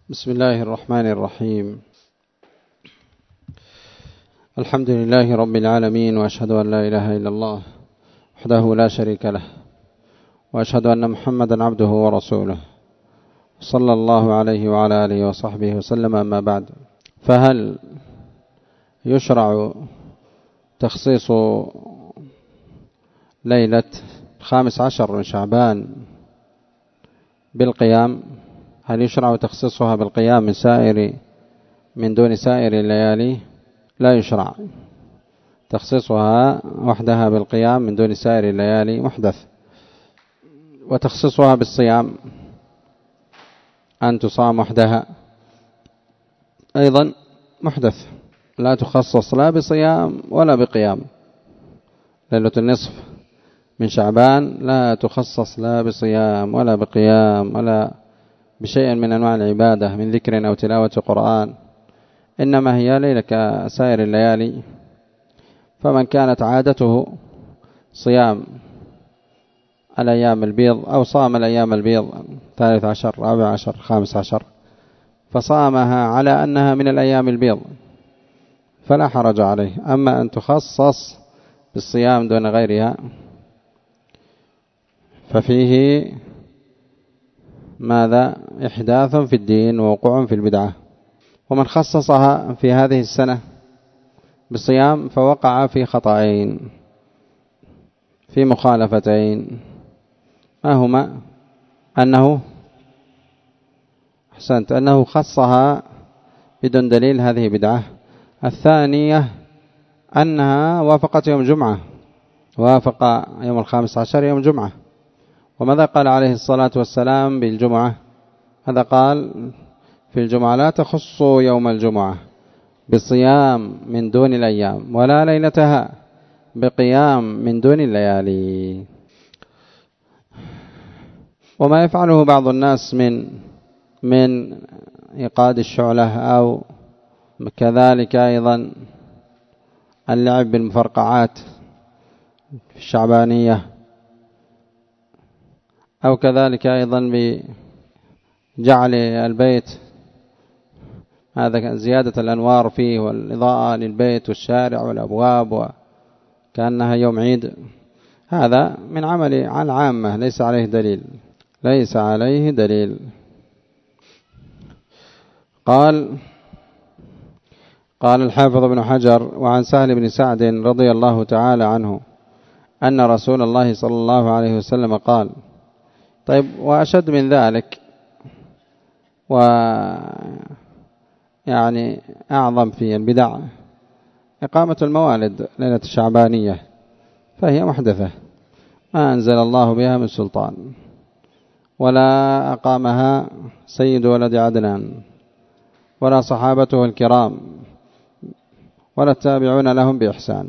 بسم الله الرحمن الرحيم. الحمد لله رب العالمين، وأشهد أن لا إله إلا الله وحده لا شريك له، وأشهد أن محمدا عبده ورسوله صلى الله عليه وعلى آله وصحبه وسلم. أما بعد، فهل يشرع تخصيص ليلة 15 من شعبان بالقيام؟ هل يشرع تخصيصها بالقيام من دون سائر الليالي؟ لا يشرع تخصيصها وحدها بالقيام من دون سائر الليالي، محدث. وتخصيصها بالصيام، أن تصام وحدها، أيضا محدث، لا تخصص لا بصيام ولا بقيام. ليلة النصف من شعبان لا تخصص لا بصيام ولا بقيام ولا بشيء من أنواع العبادة من ذكر أو تلاوة قرآن، إنما هي ليلة كسائر الليالي. فمن كانت عادته صيام الأيام البيض أو صام الأيام البيض 13 14 15 فصامها على أنها من الأيام البيض فلا حرج عليه. أما أن تخصص بالصيام دون غيرها ففيه ماذا؟ إحداث في الدين ووقوع في البدعة. ومن خصصها في هذه السنة بالصيام فوقع في خطأين، في مخالفتين. ما هما؟ أنه خصها بدون دليل، هذه بدعة. الثانية أنها وافقت يوم جمعة، وافق يوم 15 يوم جمعة. وماذا قال عليه الصلاة والسلام بالجمعة؟ هذا قال في الجمعة: لا تخصوا يوم الجمعة بصيام من دون الأيام، ولا ليلتها بقيام من دون الليالي. وما يفعله بعض الناس من إيقاد الشعلة، أو كذلك أيضا اللعب بالمفرقعات في الشعبانية، أو كذلك أيضا بجعل البيت هذا زيادة الأنوار فيه والإضاءة للبيت والشارع والأبواب وكأنها يوم عيد. هذا من عمل العامة، ليس عليه دليل. قال الحافظ ابن حجر: وعن سهل بن سعد رضي الله تعالى عنه أن رسول الله صلى الله عليه وسلم قال. طيب، وأشد من ذلك ويعني أعظم في البدع إقامة الموالد ليلة الشعبانية، فهي محدثة ما أنزل الله بها من سلطان، ولا أقامها سيد ولد عدنان ولا صحابته الكرام ولا التابعون لهم بإحسان.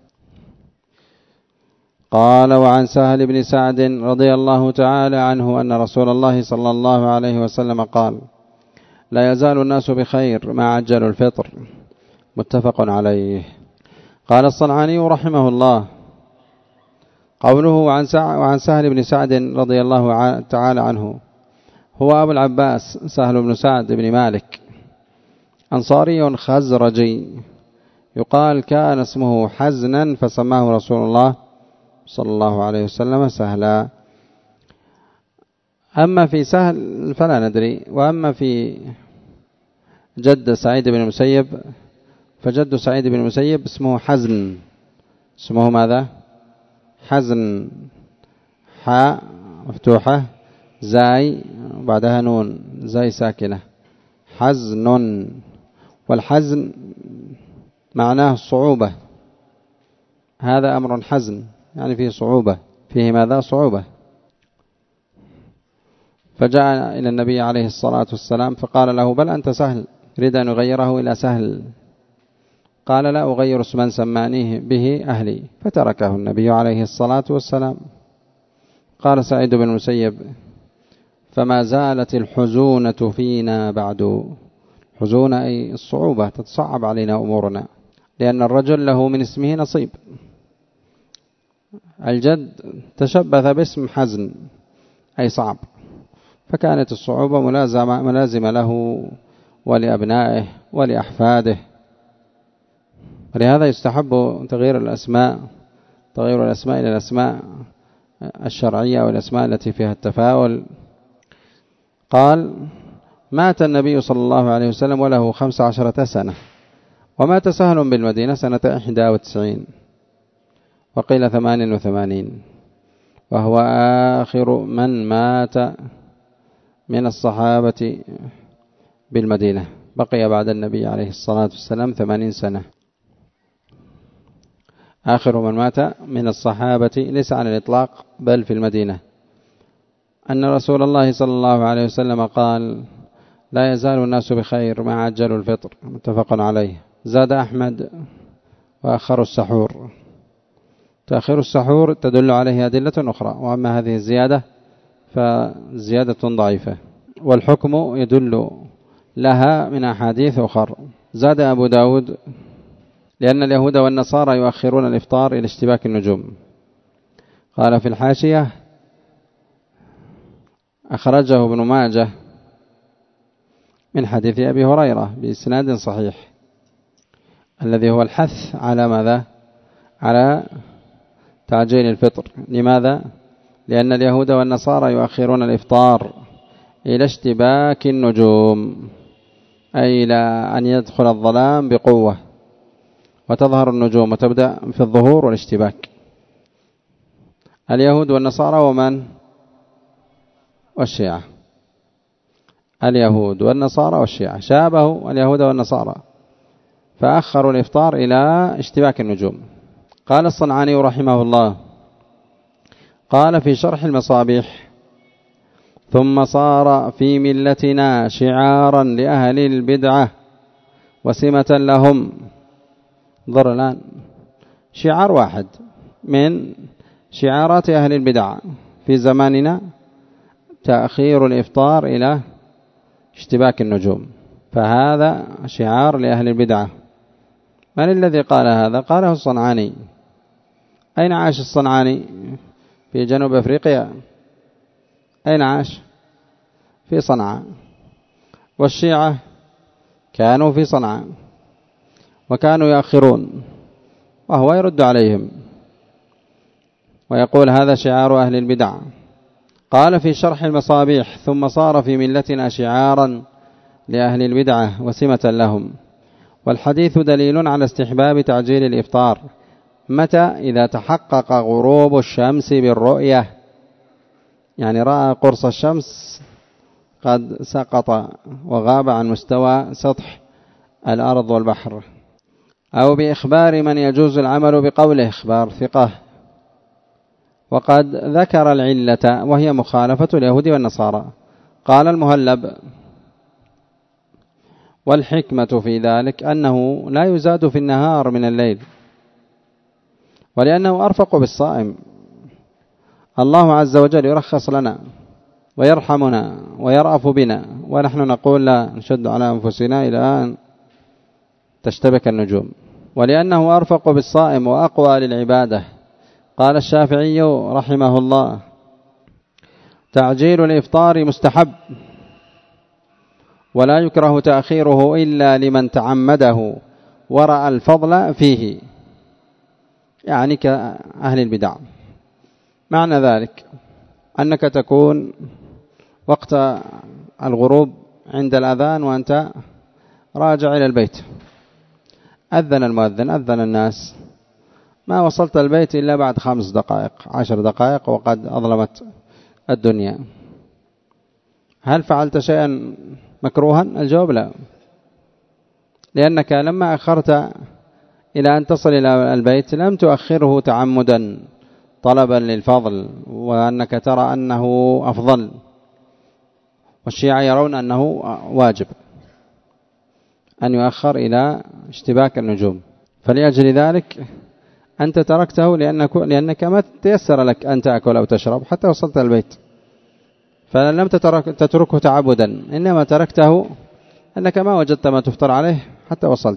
قال: وعن سهل بن سعد رضي الله تعالى عنه أن رسول الله صلى الله عليه وسلم قال: لا يزال الناس بخير ما عجلوا الفطر. متفق عليه. قال الصنعاني رحمه الله: قوله وعن سهل بن سعد رضي الله تعالى عنه، هو أبو العباس سهل بن سعد بن مالك، أنصاري خزرجي، يقال كان اسمه حزنا فسماه رسول الله صلى الله عليه وسلم سهلا. أما في سهل فلا ندري. وأما في جد سعيد بن المسيب فجد سعيد بن المسيب اسمه حزن. اسمه ماذا؟ حزن، حاء مفتوحة، زاي بعدها نون، زاي ساكنة، حزن. والحزن معناه الصعوبة، هذا أمر حزن يعني فيه صعوبة، فيه ماذا؟ صعوبة. فجاء إلى النبي عليه الصلاة والسلام فقال له: بل أنت سهل، يريد أن يغيره إلى سهل. قال: لا أغير اسما سمانيه به أهلي. فتركه النبي عليه الصلاة والسلام. قال سعيد بن المسيب: فما زالت الحزونة فينا بعد. حزونة أي الصعوبة، تتصعب علينا أمورنا، لأن الرجل له من اسمه نصيب. الجد تشبث باسم حزن أي صعب، فكانت الصعوبة ملازمة له ولأبنائه ولأحفاده. ولهذا يستحب تغيير الأسماء إلى الأسماء الشرعية والأسماء التي فيها التفاؤل. قال: مات النبي صلى الله عليه وسلم وله 15 سنة، ومات سهل بالمدينة سنة 91 وقيل 88، وهو آخر من مات من الصحابة بالمدينة، بقي بعد النبي عليه الصلاة والسلام 80 سنة. آخر من مات من الصحابة ليس على الإطلاق بل في المدينة، أن رسول الله صلى الله عليه وسلم قال: لا يزال الناس بخير ما عجلوا الفطر، متفق عليه. زاد أحمد: وأخر السحور. تأخير السحور تدل عليه أدلة أخرى، وأما هذه الزيادة فزيادة ضعيفة، والحكم يدل لها من أحاديث أخرى. زاد أبو داود: لأن اليهود والنصارى يؤخرون الإفطار إلى اشتباك النجوم. قال في الحاشية: أخرجه ابن ماجه من حديث أبي هريرة بإسناد صحيح، الذي هو الحث على ماذا؟ على تعجيل الفطر. لماذا؟ لأن اليهود والنصارى يؤخرون الإفطار إلى اشتباك النجوم، أي إلى أن يدخل الظلام بقوة وتظهر النجوم وتبدأ في الظهور والاشتباك. اليهود والنصارى ومن؟ والشيعة. اليهود والنصارى والشيعة شابهوا اليهود والنصارى فأخروا الإفطار إلى اشتباك النجوم. قال الصنعاني رحمه الله: قال في شرح المصابيح: ثم صار في ملتنا شعارا لأهل البدعة وسمة لهم. انظر الآن، شعار واحد من شعارات أهل البدع في زماننا تأخير الإفطار إلى اشتباك النجوم، فهذا شعار لأهل البدعة. من الذي قال هذا؟ قاله الصنعاني. أين عاش الصنعاني؟ في جنوب أفريقيا. أين عاش؟ في صنعاء. والشيعة كانوا في صنعاء وكانوا يأخرون، وهو يرد عليهم ويقول هذا شعار أهل البدع. قال في شرح المصابيح: ثم صار في ملتنا شعارا لأهل البدعة وسمة لهم. والحديث دليل على استحباب تعجيل الإفطار. متى؟ إذا تحقق غروب الشمس بالرؤية، يعني رأى قرص الشمس قد سقط وغاب عن مستوى سطح الأرض والبحر، أو بإخبار من يجوز العمل بقوله، إخبار ثقة. وقد ذكر العلة وهي مخالفة اليهود والنصارى. قال المهلب: والحكمة في ذلك أنه لا يزاد في النهار من الليل، ولأنه أرفق بالصائم. الله عز وجل يرخص لنا ويرحمنا ويرأف بنا، ونحن نقول لا، نشد على أنفسنا إلى أن تشتبك النجوم. ولأنه أرفق بالصائم وأقوى للعبادة. قال الشافعي رحمه الله: تعجيل الإفطار مستحب، ولا يكره تأخيره إلا لمن تعمده ورأى الفضل فيه، يعني كأهل البدع. معنى ذلك أنك تكون وقت الغروب عند الأذان وأنت راجع إلى البيت، أذن المؤذن، أذن الناس، ما وصلت البيت إلا بعد 5 دقائق 10 دقائق وقد أظلمت الدنيا. هل فعلت شيئا مكروها؟ الجواب لا، لأنك لما أخرت إلى أن تصل إلى البيت لم تؤخره تعمدا طلبا للفضل وأنك ترى أنه أفضل، والشيعة يرون أنه واجب أن يؤخر إلى اشتباك النجوم. فلأجل ذلك أنت تركته لأنك ما تيسر لك أن تأكل أو تشرب حتى وصلت البيت، فلم تتركه تعبدا، إنما تركته أنك ما وجدت ما تفطر عليه حتى وصلت.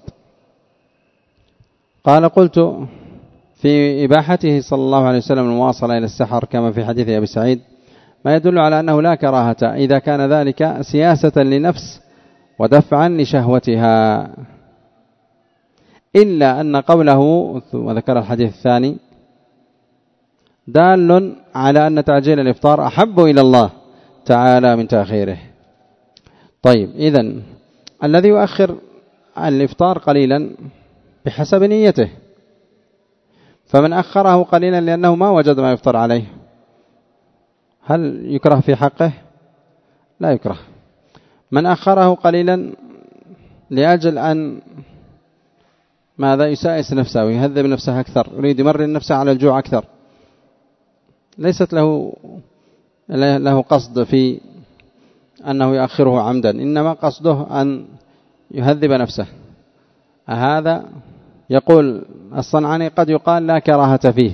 قال: قلت في إباحته صلى الله عليه وسلم المواصلة إلى السحر كما في حديث أبي سعيد: ما يدل على أنه لا كراهة إذا كان ذلك سياسة لنفس ودفعا لشهوتها، إلا أن قوله وذكر الحديث الثاني دال على أن تعجيل الإفطار أحب إلى الله تعالى من تأخيره. طيب، إذن الذي يؤخر الإفطار قليلا بحسب نيته، فمن أخره قليلا لأنه ما وجد ما يفطر عليه، هل يكره في حقه؟ لا يكره. من أخره قليلا لأجل أن ماذا يسائس نفسه ويهذب نفسه أكثر، يريد يمرن نفسه على الجوع أكثر، ليست له قصد في أنه يؤخره عمدا، إنما قصده أن يهذب نفسه. هذا يقول الصنعاني قد يقال لا كراهة فيه،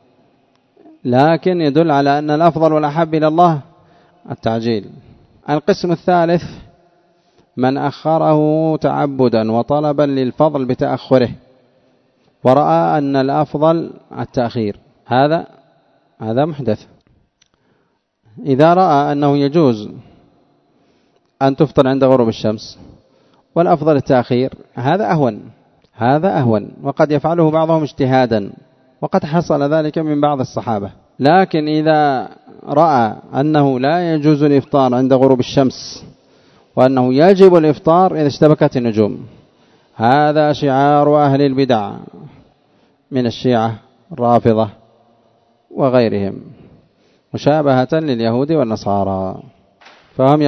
لكن يدل على أن الأفضل والأحب إلى الله التعجيل. القسم الثالث من أخره تعبدا وطلبا للفضل بتأخره ورأى أن الأفضل التأخير، هذا محدث. إذا رأى أنه يجوز أن تفطر عند غروب الشمس والأفضل التأخير، هذا أهون، وقد يفعله بعضهم اجتهادا، وقد حصل ذلك من بعض الصحابة. لكن إذا رأى أنه لا يجوز الإفطار عند غروب الشمس وأنه يجب الإفطار إذا اشتبكت النجوم، هذا شعار أهل البدع من الشيعة الرافضة وغيرهم، مشابهة لليهود والنصارى. فهم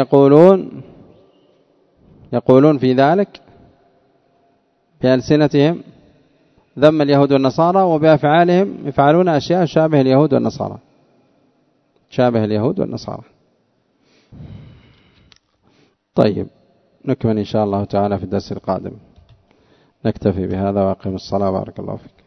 يقولون في ذلك بألسنتهم ذم اليهود والنصارى، وبأفعالهم يفعلون أشياء شابه اليهود والنصارى. طيب، نكمل إن شاء الله تعالى في الدرس القادم. نكتفي بهذا وأقم الصلاة. بارك الله فيك.